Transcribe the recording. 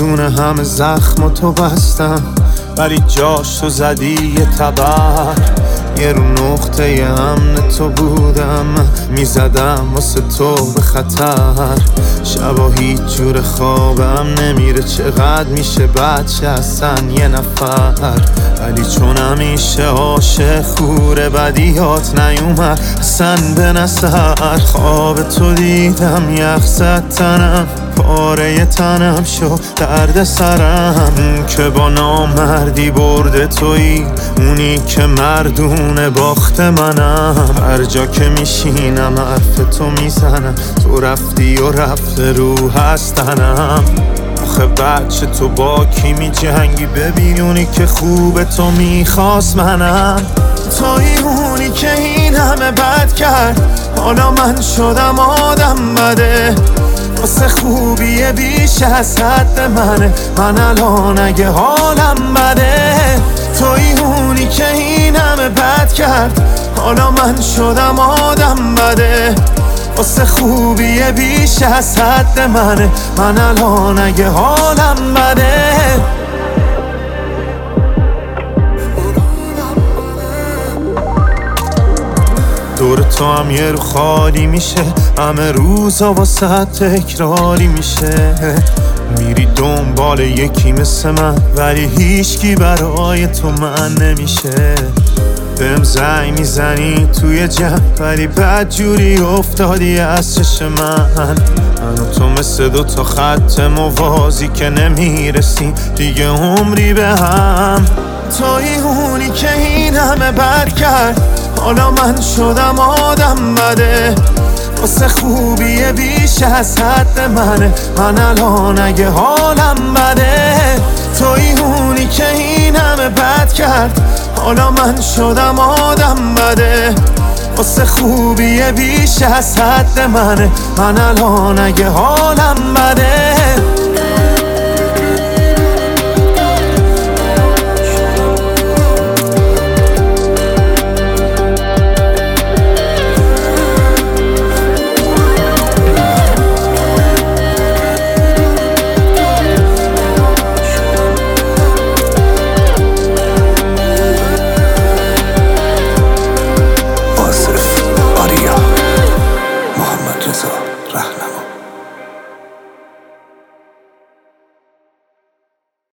میدونه همه زخم تو بستم، ولی جاش تو زدی یه تبر. یه رو نقطه امن تو بودم، میزدم واسه تو به خطر. شبا هیچ جور خوابم نمیره، چقدر میشه بچه اصلا یه نفر. ولی چون همیشه عاشق خوره بدیات نیومد اصلا به نظر. خواب تو دیدم یخ زد تنم، پاره تنم شد درد سرم. که با نامردی برده تویی، اونی که مردونه باخت منم. هر جا که میشینم حرف تو میزنم، تو رفتی و رفته رو هستنم. آخه بچه تو با کی می جنگی؟ ببینونی که خوب تو میخواست منم. توی اونی که این همه بد کرد، حالا من شدم آدم بده. واسه خوبیه بیش از حد منه، من الان اگه حالم بده. توی اونی که این همه بد کرد، حالا من شدم آدم بده. واسه خوبیه بیش از حد منه، من الان اگه حالم بده. دور تو هم یه رو خالی میشه، همه روزا واسه تکراری میشه. میری دنبال یکی مثل من، ولی هیچکی برای تو من نمیشه. بهم زنگ میزنی توی جمع، ولی بدجوری افتادی از چشم من و تو مثل دوتا خط موازی که نمیرسیم دیگه عمری به هم. توی اونی که این همه بد کرد، حالا من شدم آدم بده. واسه خوبیه بیش از حد منه، من الان اگه حالم بده. توی اونی که این همه بد کرد، حالا من شدم آدم بده. واسه خوبیه بیش از حد منه، من الان اگه حالم بده.